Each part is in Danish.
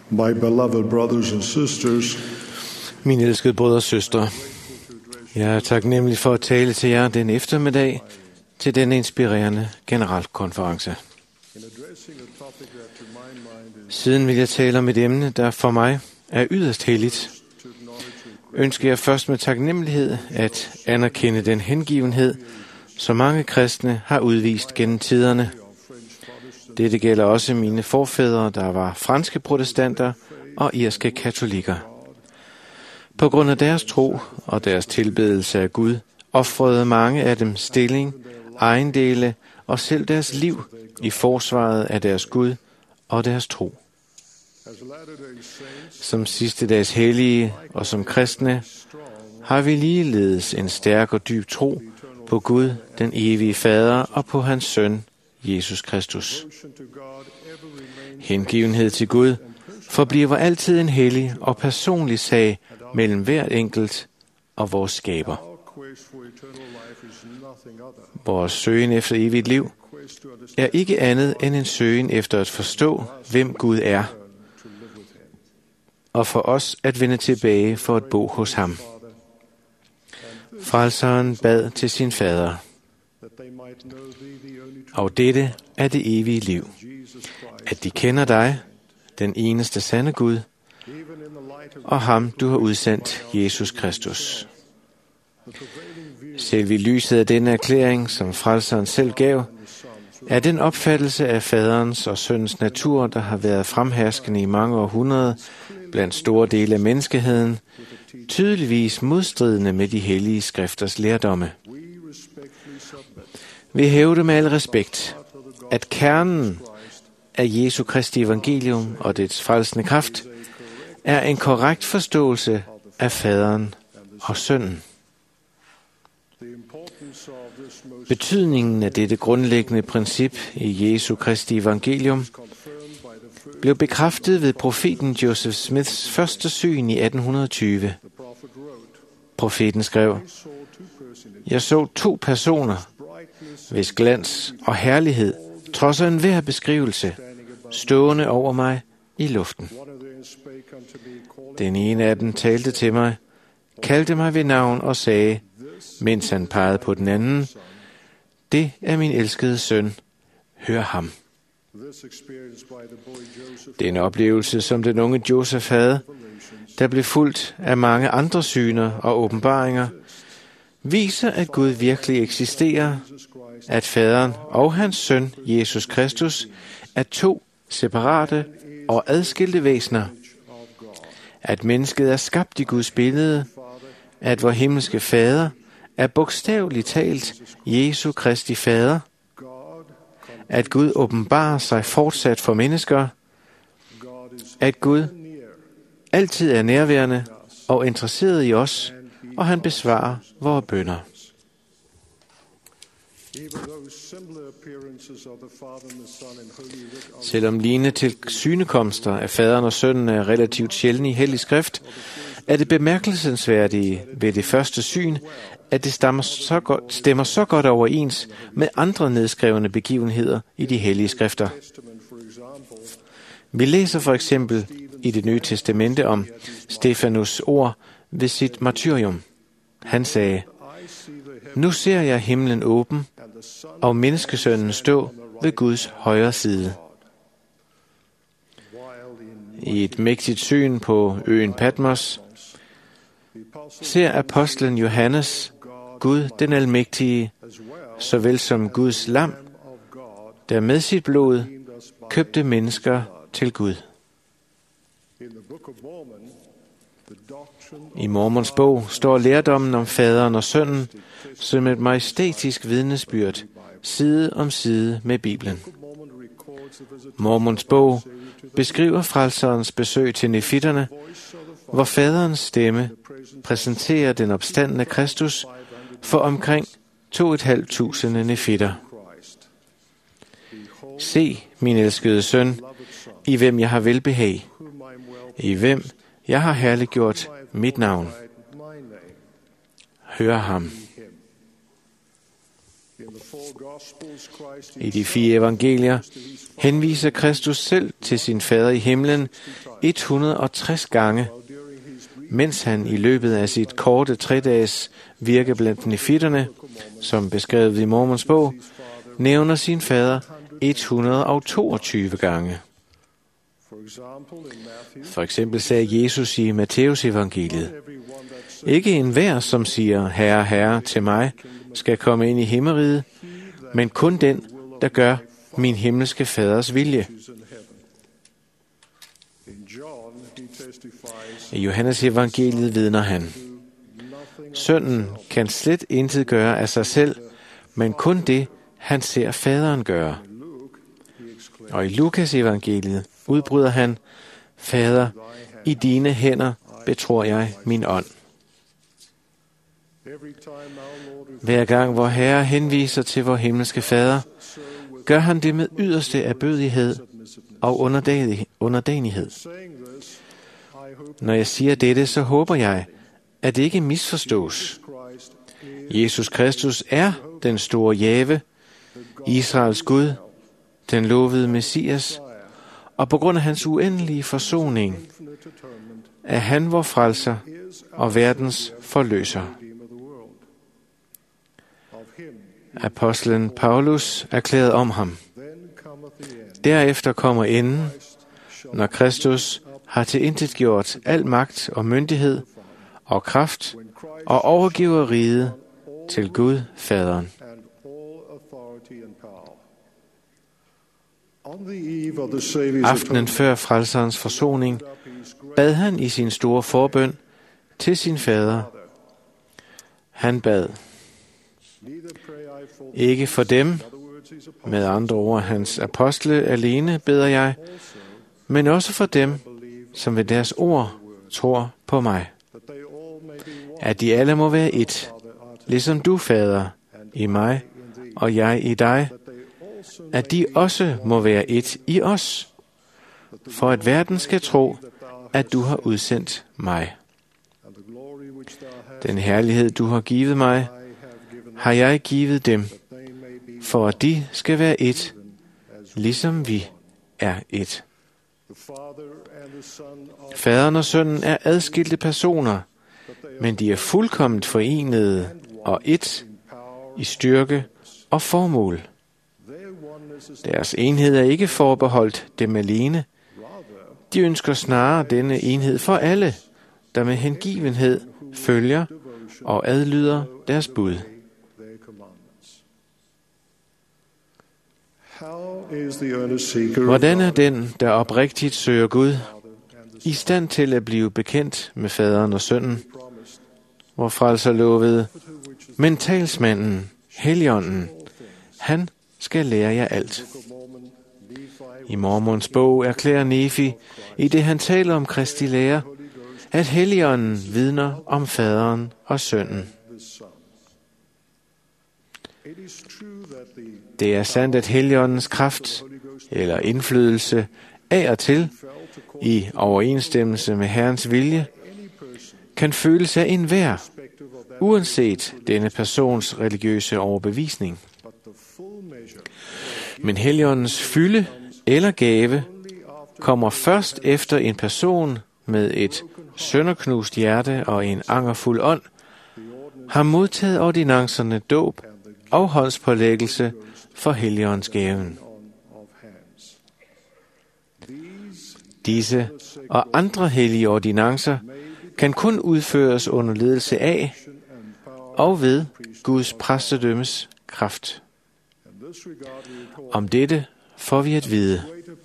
My beloved brothers and sisters, Mine elskede brødre og søstre, jeg er taknemmelig for at tale til jer den eftermiddag til denne inspirerende generalkonference. Siden vil jeg tale om et emne, der for mig er yderst helligt. Ønsker jeg først med taknemmelighed at anerkende den hengivenhed, som mange kristne har udvist gennem tiderne. Dette gælder også mine forfædre, der var franske protestanter og irske katolikker. På grund af deres tro og deres tilbedelse af Gud, ofrede mange af dem stilling, ejendele og selv deres liv i forsvaret af deres Gud og deres tro. Som sidste dags hellige og som kristne har vi ligeledes en stærk og dyb tro på Gud, den evige Fader, og på hans Søn, Jesus Kristus. Hengivenhed til Gud forbliver altid en hellig og personlig sag mellem hver enkelt og vores skaber. Vores søgen efter evigt liv er ikke andet end en søgen efter at forstå, hvem Gud er, og for os at vende tilbage for at bo hos ham. Frelseren bad til sin fader: og dette er det evige liv, at de kender dig, den eneste sande Gud, og ham du har udsendt, Jesus Kristus. Selv i lyset af denne erklæring, som frelseren selv gav, er den opfattelse af faderens og sønnens natur, der har været fremherskende i mange århundreder blandt store dele af menneskeheden, tydeligvis modstridende med de hellige skrifters lærdomme. Vi hævder med al respekt, at kernen af Jesu Kristi evangelium og dets frelsende kraft er en korrekt forståelse af faderen og sønnen. Betydningen af dette grundlæggende princip i Jesu Kristi evangelium blev bekræftet ved profeten Joseph Smiths første syn i 1820. Profeten skrev: jeg så 2 personer, hvis glans og herlighed trodser enhver beskrivelse, stående over mig i luften. Den ene af dem talte til mig, kaldte mig ved navn og sagde, mens han pegede på den anden: det er min elskede søn, hør ham. Den oplevelse, som den unge Joseph havde, der blev fulgt af mange andre syner og åbenbaringer, viser, at Gud virkelig eksisterer, at faderen og hans søn, Jesus Kristus, er 2 separate og adskilte væsener, at mennesket er skabt i Guds billede, at vor himmelske fader er bogstaveligt talt Jesu Kristi fader, at Gud åbenbarer sig fortsat for mennesker, at Gud altid er nærværende og interesseret i os, og han besvarer vores bønner. Selvom lignende til synekomster af faderen og sønnen er relativt sjældne i hellig skrift, er det bemærkelsesværdige ved det første syn, at det stemmer så godt overens med andre nedskrevne begivenheder i de hellige skrifter. Vi læser for eksempel i Det Nye Testamente om Stefanus ord ved sit martyrium. Han sagde: nu ser jeg himlen åben, og menneskesønnen stå ved Guds højre side. I et mægtigt syn på øen Patmos ser apostlen Johannes Gud den almægtige, såvel som Guds lam, der med sit blod købte mennesker til Gud. I Mormons bog står lærdommen om faderen og sønnen som et majestætisk vidnesbyrd, side om side med Bibelen. Mormons bog beskriver frelserens besøg til nefitterne, hvor faderens stemme præsenterer den opstandne Kristus for omkring 2.500 nefitter. Se, min elskede søn, i hvem jeg har velbehag, i hvem jeg har herliggjort mit navn. Hør ham. I de 4 evangelier henviser Kristus selv til sin fader i himlen 160 gange, mens han i løbet af sit korte 3-dages virke blandt nefitterne, som beskrevet i Mormons bog, nævner sin fader 122 gange. For eksempel sagde Jesus i Matteus evangeliet: Ikke enhver, som siger, Herre, Herre, til mig, skal komme ind i himmeriget, men kun den, der gør min himmelske faders vilje. I Johannes evangeliet vidner han: Sønnen kan slet intet gøre af sig selv, men kun det, han ser faderen gøre. Og i Lukas evangeliet udbryder han: Fader, i dine hænder betror jeg min ånd. Hver gang vor Herre henviser til vor himmelske fader, gør han det med yderste ærbødighed og underdanighed. Når jeg siger dette, så håber jeg, at det ikke misforstås. Jesus Kristus er den store Jave, Israels Gud, den lovede Messias, og på grund af hans uendelige forsoning er han vor frelser og verdens forløser. Apostlen Paulus erklærede om ham: Derefter kommer enden, når Kristus har tilintetgjort al magt og myndighed og kraft og overgiver riget til Gud Faderen. Aftenen før frelserens forsoning bad han i sin store forbøn til sin fader. Han bad: Ikke for dem, med andre ord hans apostle alene beder jeg, men også for dem, som ved deres ord tror på mig. At de alle må være ét, ligesom du, Fader, i mig og jeg i dig, at de også må være ét i os, for at verden skal tro, at du har udsendt mig. Den herlighed, du har givet mig, har jeg givet dem, for at de skal være ét, ligesom vi er ét. Faderen og sønnen er adskilte personer, men de er fuldkomment forenede og ét i styrke og formål. Deres enhed er ikke forbeholdt dem alene. De ønsker snarere denne enhed for alle, der med hengivenhed følger og adlyder deres bud. Hvordan er den, der oprigtigt søger Gud, i stand til at blive bekendt med faderen og sønnen, hvor frelser lovede, men talsmanden, Helligånden, han skal lære jer alt. I Mormons bog erklærer Nefi, i det han taler om Kristi lære, at Helligånden vidner om faderen og sønnen. Det er sandt, at Helligåndens kraft eller indflydelse af og til, i overensstemmelse med Herrens vilje, kan føles af enhver, uanset denne persons religiøse overbevisning. Men Helligåndens fylde eller gave kommer først efter en person med et sønderknust hjerte og en angerfuld ånd har modtaget ordinancerne dåb og håndspålæggelse for Helligåndsgaven. Disse og andre hellige ordinancer kan kun udføres under ledelse af og ved Guds præstedømmes kraft. Om dette får vi at vide.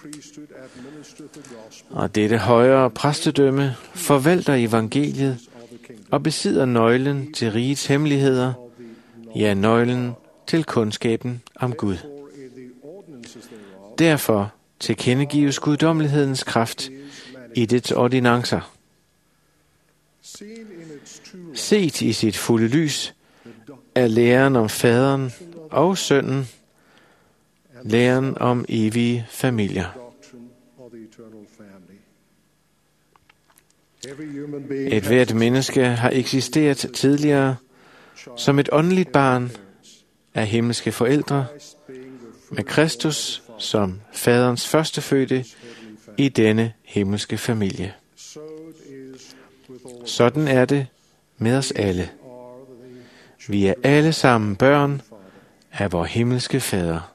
Og dette højere præstedømme forvalter evangeliet og besidder nøglen til rigets hemmeligheder, ja, nøglen til kundskaben om Gud. Derfor tilkendegives guddommelighedens kraft i dets ordinancer. Set i sit fulde lys er læren om faderen og sønnen, læren om evige familier. Et hvert menneske har eksisteret tidligere som et åndeligt barn af himmelske forældre, med Kristus som faderens førstefødte i denne himmelske familie. Sådan er det med os alle. Vi er alle sammen børn af vor himmelske fader.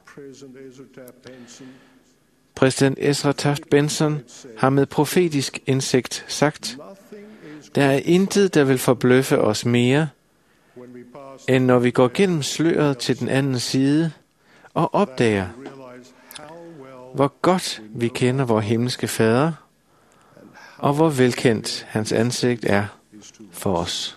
Præsident Ezra Taft Benson har med profetisk indsigt sagt, der er intet, der vil forbløffe os mere, end når vi går gennem sløret til den anden side og opdager, hvor godt vi kender vor himmelske fader, og hvor velkendt hans ansigt er for os.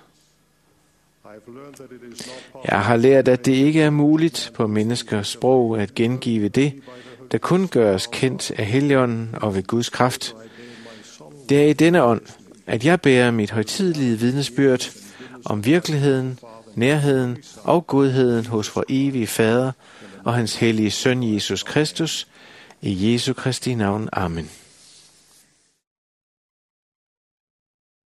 Jeg har lært, at det ikke er muligt på menneskers sprog at gengive det, der kun gøres kendt af Helligånden og ved Guds kraft. Det er i denne ånd, at jeg bærer mit højtidelige vidnesbyrd om virkeligheden, nærheden og godheden hos vor evige Fader og hans hellige Søn Jesus Kristus, i Jesu Kristi navn. Amen.